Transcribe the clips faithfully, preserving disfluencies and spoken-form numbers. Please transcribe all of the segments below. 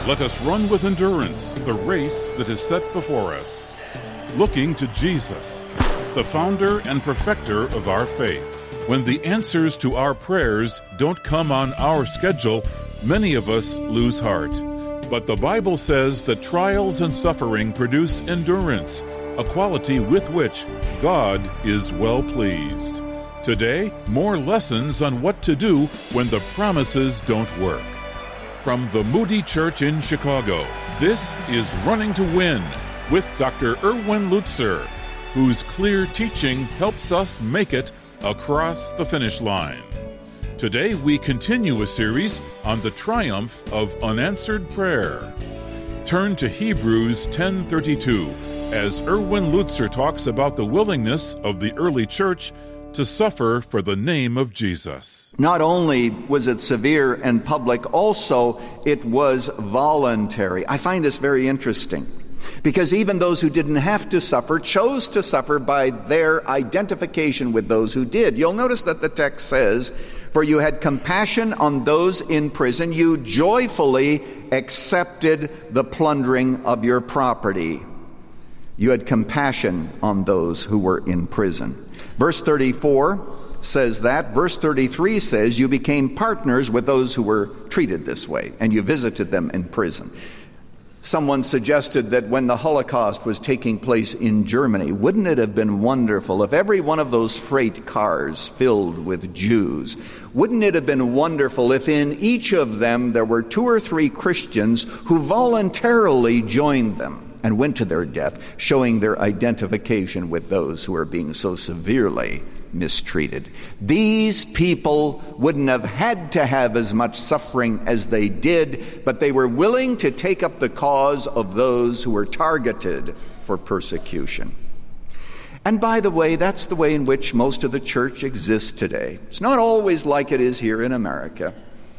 Let us run with endurance the race that is set before us, looking to Jesus, the founder and perfecter of our faith. When the answers to our prayers don't come on our schedule, many of us lose heart. But the Bible says that trials and suffering produce endurance, a quality with which God is well pleased. Today, more lessons on what to do when the promises don't work. From the Moody Church in Chicago, this is Running to Win with Doctor Erwin Lutzer, whose clear teaching helps us make it across the finish line. Today we continue a series on the triumph of unanswered prayer. Turn to Hebrews ten thirty-two as Erwin Lutzer talks about the willingness of the early church to suffer for the name of Jesus. Not only was it severe and public, also it was voluntary. I find this very interesting, because even those who didn't have to suffer chose to suffer by their identification with those who did. You'll notice that the text says, "For you had compassion on those in prison, you joyfully accepted the plundering of your property." You had compassion on those who were in prison. Verse thirty-four says that. Verse thirty-three says you became partners with those who were treated this way, and you visited them in prison. Someone suggested that when the Holocaust was taking place in Germany, wouldn't it have been wonderful if every one of those freight cars filled with Jews, wouldn't it have been wonderful if in each of them there were two or three Christians who voluntarily joined them and went to their death, showing their identification with those who are being so severely mistreated. These people wouldn't have had to have as much suffering as they did, but they were willing to take up the cause of those who were targeted for persecution. And by the way, that's the way in which most of the church exists today. It's not always like it is here in America.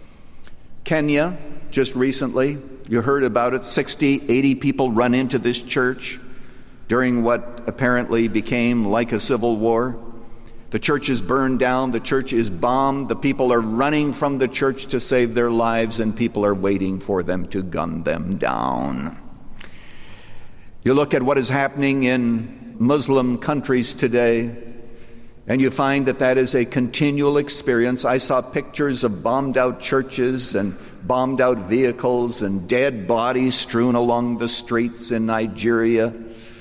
Kenya, just recently, you heard about it, sixty, eighty people run into this church during what apparently became like a civil war. The church is burned down, the church is bombed, the people are running from the church to save their lives, and people are waiting for them to gun them down. You look at what is happening in Muslim countries today, and you find that that is a continual experience. I saw pictures of bombed out churches and bombed out vehicles and dead bodies strewn along the streets in Nigeria.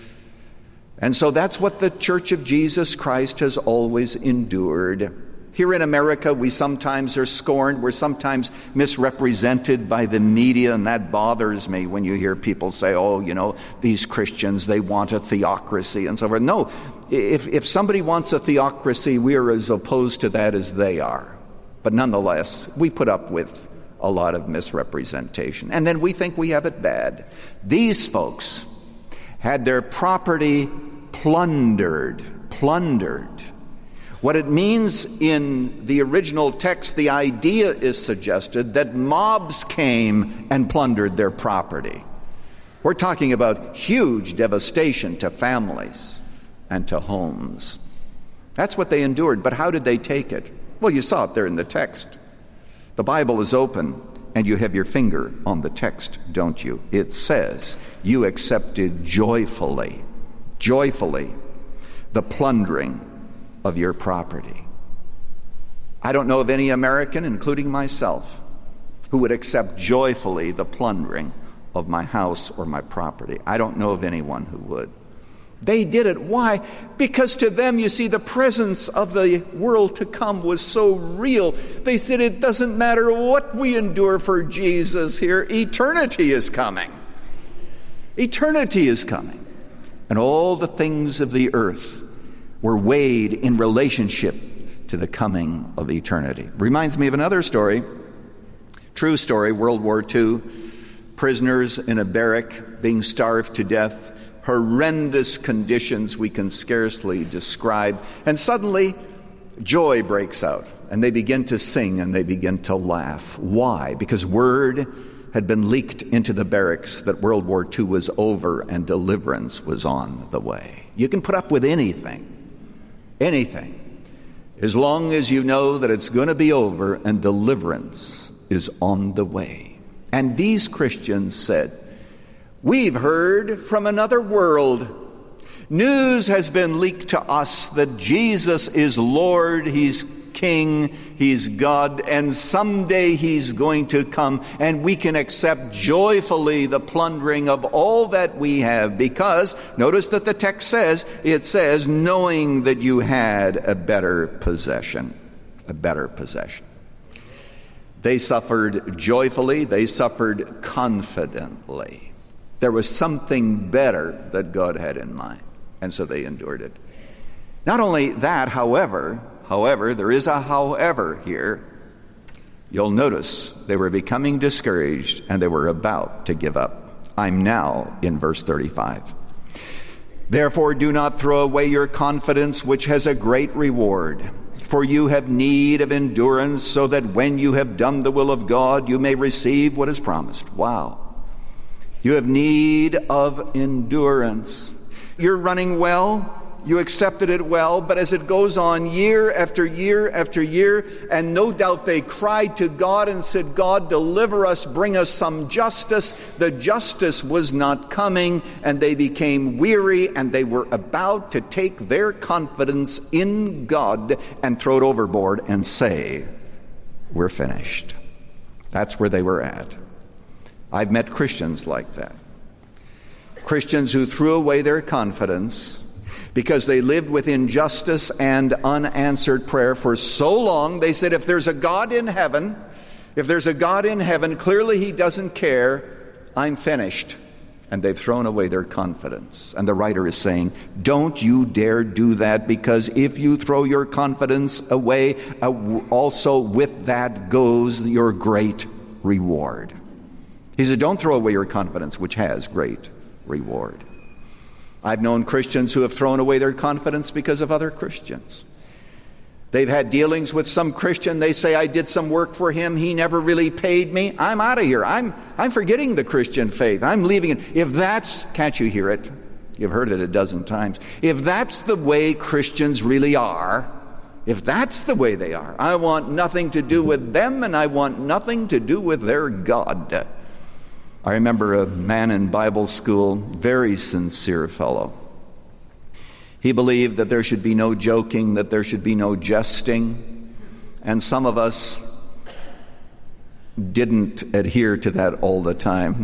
And so that's what the Church of Jesus Christ has always endured. Here in America, we sometimes are scorned. We're sometimes misrepresented by the media, and that bothers me when you hear people say, oh, you know, these Christians, they want a theocracy and so forth. No, if, if somebody wants a theocracy, we are as opposed to that as they are. But nonetheless, we put up with a lot of misrepresentation. And then we think we have it bad. These folks had their property plundered, plundered. What it means in the original text, the idea is suggested that mobs came and plundered their property. We're talking about huge devastation to families and to homes. That's what they endured, but how did they take it? Well, you saw it there in the text. The Bible is open, and you have your finger on the text, don't you? It says, you accepted joyfully, joyfully, the plundering of your property. I don't know of any American, including myself, who would accept joyfully the plundering of my house or my property. I don't know of anyone who would. They did it. Why? Because to them, you see, the presence of the world to come was so real. They said, it doesn't matter what we endure for Jesus here. Eternity is coming. Eternity is coming. And all the things of the earth were weighed in relationship to the coming of eternity. Reminds me of another story. True story, World War Two. Prisoners in a barrack being starved to death. Horrendous conditions we can scarcely describe. And suddenly, joy breaks out. And they begin to sing and they begin to laugh. Why? Because word had been leaked into the barracks that World War Two was over and deliverance was on the way. You can put up with anything. Anything. As long as you know that it's going to be over and deliverance is on the way. And these Christians said, "We've heard from another world. News has been leaked to us that Jesus is Lord, He's King, He's God, and someday He's going to come, and we can accept joyfully the plundering of all that we have, because," notice that the text says, it says, "knowing that you had a better possession." A better possession. They suffered joyfully, they suffered confidently. There was something better that God had in mind, and so they endured it. Not only that, however, however, there is a however here. You'll notice they were becoming discouraged and they were about to give up. I'm now in verse thirty-five. "Therefore do not throw away your confidence, which has a great reward. For you have need of endurance, so that when you have done the will of God, you may receive what is promised." Wow. You have need of endurance. You're running well. You accepted it well, but as it goes on year after year after year, and no doubt they cried to God and said, "God, deliver us, bring us some justice." The justice was not coming, and they became weary, and they were about to take their confidence in God and throw it overboard and say, "We're finished." That's where they were at. I've met Christians like that. Christians who threw away their confidence because they lived with injustice and unanswered prayer for so long. They said, if there's a God in heaven, if there's a God in heaven, clearly He doesn't care. I'm finished. And they've thrown away their confidence. And the writer is saying, don't you dare do that, because if you throw your confidence away, uh, also with that goes your great reward. He said, don't throw away your confidence, which has great reward. I've known Christians who have thrown away their confidence because of other Christians. They've had dealings with some Christian. They say, I did some work for him. He never really paid me. I'm out of here. I'm I'm forgetting the Christian faith. I'm leaving it. If that's, can't you hear it? You've heard it a dozen times. If that's the way Christians really are, if that's the way they are, I want nothing to do with them, and I want nothing to do with their God. I remember a man in Bible school, very sincere fellow. He believed that there should be no joking, that there should be no jesting. And some of us didn't adhere to that all the time.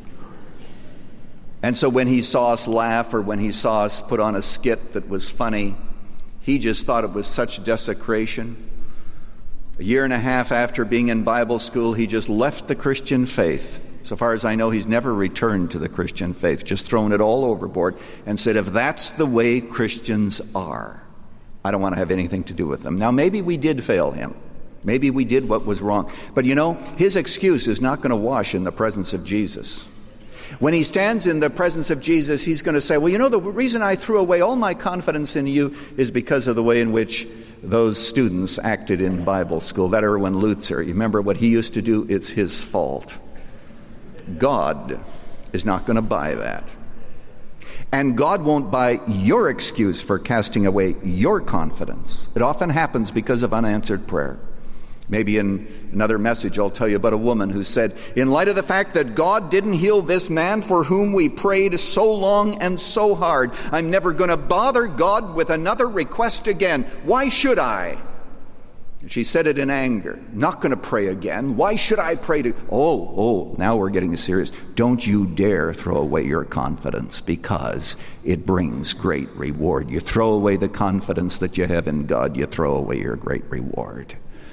And so when he saw us laugh, or when he saw us put on a skit that was funny, he just thought it was such desecration. A year and a half after being in Bible school, he just left the Christian faith. So far as I know, he's never returned to the Christian faith, just thrown it all overboard and said, if that's the way Christians are, I don't want to have anything to do with them. Now, maybe we did fail him. Maybe we did what was wrong. But you know, his excuse is not going to wash in the presence of Jesus. When he stands in the presence of Jesus, he's going to say, well, you know, the reason I threw away all my confidence in you is because of the way in which those students acted in Bible school. That Erwin Lutzer, you remember what he used to do? It's his fault. God is not going to buy that. And God won't buy your excuse for casting away your confidence. It often happens because of unanswered prayer. Maybe in another message I'll tell you about a woman who said, in light of the fact that God didn't heal this man for whom we prayed so long and so hard, I'm never going to bother God with another request again. Why should I? She said it in anger. Not going to pray again. Why should I pray to... Oh, oh, now we're getting serious. Don't you dare throw away your confidence, because it brings great reward. You throw away the confidence that you have in God, you throw away your great reward.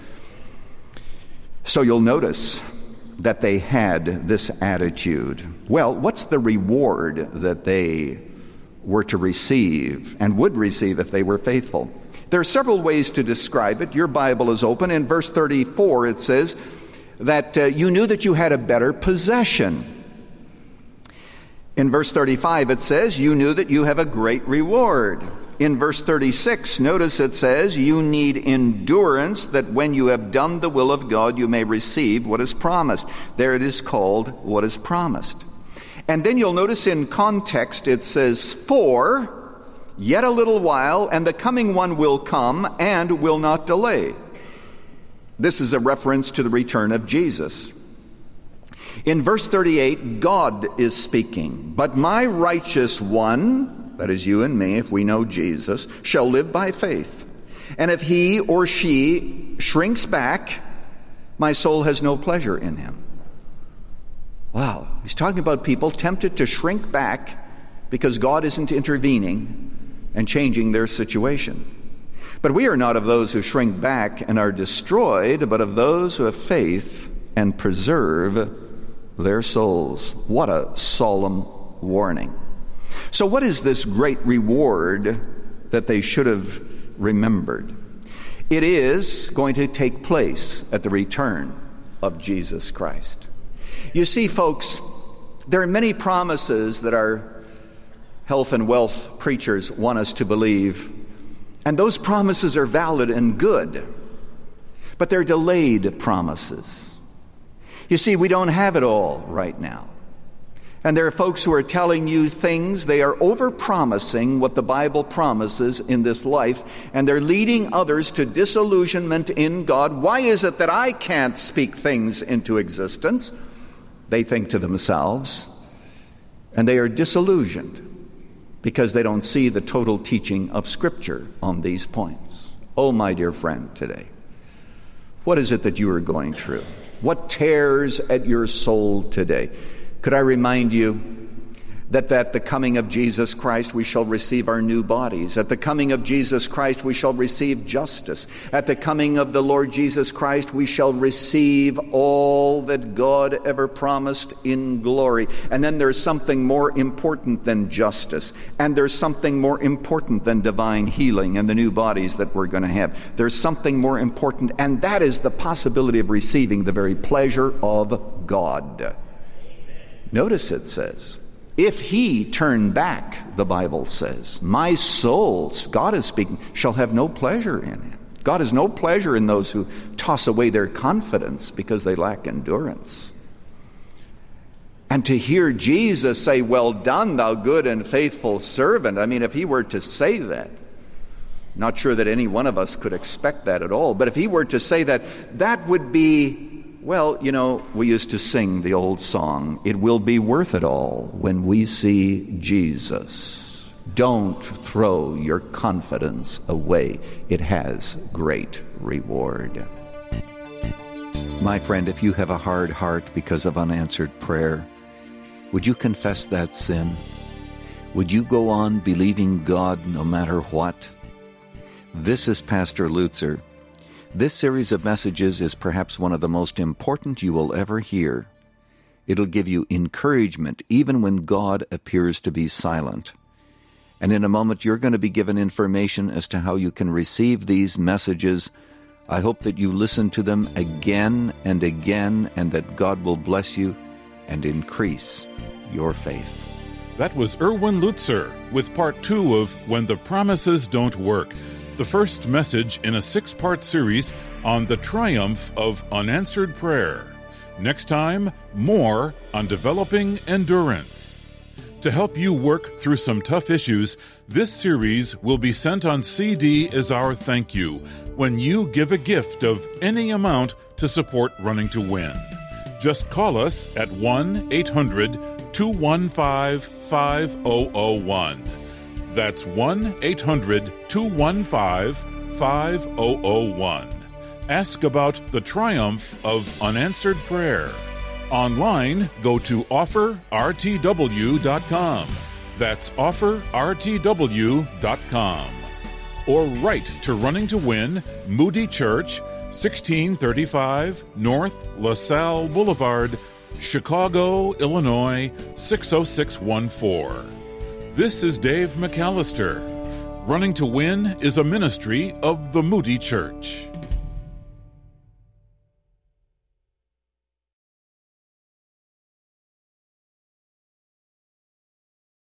So you'll notice that they had this attitude. Well, what's the reward that they were to receive and would receive if they were faithful? There are several ways to describe it. Your Bible is open. In verse thirty-four, it says that uh, you knew that you had a better possession. In verse thirty-five, it says you knew that you have a great reward. In verse thirty-six, notice it says you need endurance, that when you have done the will of God, you may receive what is promised. There it is called what is promised. And then you'll notice in context it says, for yet a little while, and the coming one will come and will not delay. This is a reference to the return of Jesus. In verse thirty-eight, God is speaking. But my righteous one, that is you and me, if we know Jesus, shall live by faith. And if he or she shrinks back, my soul has no pleasure in him. Wow, he's talking about people tempted to shrink back because God isn't intervening and changing their situation. But we are not of those who shrink back and are destroyed, but of those who have faith and preserve their souls. What a solemn warning. So what is this great reward that they should have remembered? It is going to take place at the return of Jesus Christ. You see, folks, there are many promises that our health and wealth preachers want us to believe, and those promises are valid and good, but they're delayed promises. You see, we don't have it all right now. And there are folks who are telling you things, they are over-promising what the Bible promises in this life, and they're leading others to disillusionment in God. Why is it that I can't speak things into existence? They think to themselves, and they are disillusioned because they don't see the total teaching of Scripture on these points. Oh, my dear friend, today, what is it that you are going through? What tears at your soul today? Could I remind you that at the coming of Jesus Christ we shall receive our new bodies. At the coming of Jesus Christ we shall receive justice. At the coming of the Lord Jesus Christ we shall receive all that God ever promised in glory. And then there's something more important than justice. And there's something more important than divine healing and the new bodies that we're going to have. There's something more important, and that is the possibility of receiving the very pleasure of God. Notice it says, if he turn back, the Bible says, my soul, God is speaking, shall have no pleasure in him. God has no pleasure in those who toss away their confidence because they lack endurance. And to hear Jesus say, well done, thou good and faithful servant. I mean, if he were to say that, not sure that any one of us could expect that at all, but if he were to say that, that would be, well, you know, we used to sing the old song, it will be worth it all when we see Jesus. Don't throw your confidence away. It has great reward. My friend, if you have a hard heart because of unanswered prayer, would you confess that sin? Would you go on believing God no matter what? This is Pastor Lutzer. This series of messages is perhaps one of the most important you will ever hear. It'll give you encouragement even when God appears to be silent. And in a moment, you're going to be given information as to how you can receive these messages. I hope that you listen to them again and again, and that God will bless you and increase your faith. That was Erwin Lutzer with part two of When the Promises Don't Work, the first message in a six-part series on the triumph of unanswered prayer. Next time, more on developing endurance. To help you work through some tough issues, this series will be sent on C D as our thank you when you give a gift of any amount to support Running to Win. Just call us at one eight hundred two one five five zero zero one. That's one eight hundred two one five five zero zero one. Ask about the triumph of unanswered prayer. Online, go to offer r t w dot com. That's offer r t w dot com. Or write to Running to Win, Moody Church, sixteen thirty-five North LaSalle Boulevard, Chicago, Illinois, six oh six one four. This is Dave McAllister. Running to Win is a ministry of the Moody Church.